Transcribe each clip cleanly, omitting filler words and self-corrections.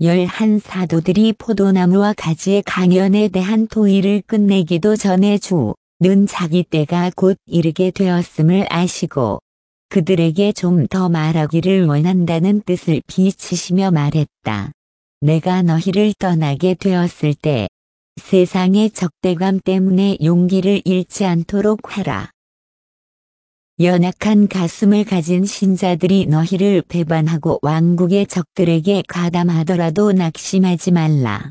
11 사도들이 포도나무와 가지의 강연에 대한 토의를 끝내기도 전에 주는 자기 때가 곧 이르게 되었음을 아시고 그들에게 좀 더 말하기를 원한다는 뜻을 비치시며 말했다. 내가 너희를 떠나게 되었을 때 세상의 적대감 때문에 용기를 잃지 않도록 하라. 연약한 가슴을 가진 신자들이 너희를 배반하고 왕국의 적들에게 가담하더라도 낙심하지 말라.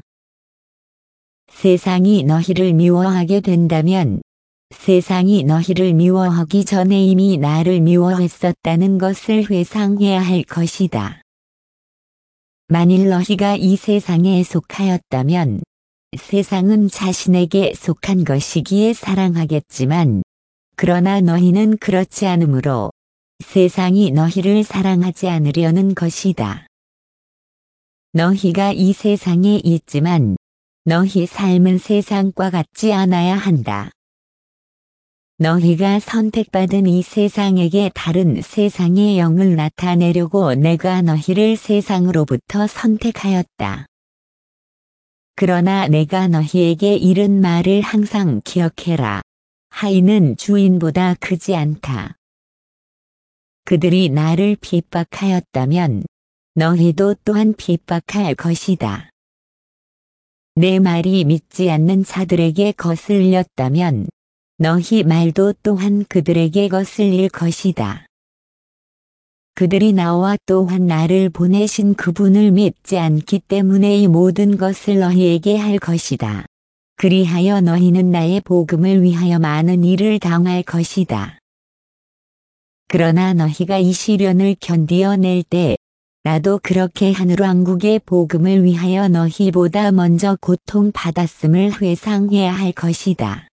세상이 너희를 미워하게 된다면 세상이 너희를 미워하기 전에 이미 나를 미워했었다는 것을 회상해야 할 것이다. 만일 너희가 이 세상에 속하였다면 세상은 자신에게 속한 것이기에 사랑하겠지만 그러나 너희는 그렇지 않으므로 세상이 너희를 사랑하지 않으려는 것이다. 너희가 이 세상에 있지만 너희 삶은 세상과 같지 않아야 한다. 너희가 선택받은 이 세상에게 다른 세상의 영을 나타내려고 내가 너희를 세상으로부터 선택하였다. 그러나 내가 너희에게 이른 말을 항상 기억해라. 하인은 주인보다 크지 않다. 그들이 나를 핍박하였다면 너희도 또한 핍박할 것이다. 내 말이 믿지 않는 자들에게 거슬렸다면 너희 말도 또한 그들에게 거슬릴 것이다. 그들이 나와 또한 나를 보내신 그분을 믿지 않기 때문에 이 모든 것을 너희에게 할 것이다. 그리하여 너희는 나의 복음을 위하여 많은 일을 당할 것이다. 그러나 너희가 이 시련을 견디어낼 때 나도 그렇게 하늘왕국의 복음을 위하여 너희보다 먼저 고통받았음을 회상해야 할 것이다.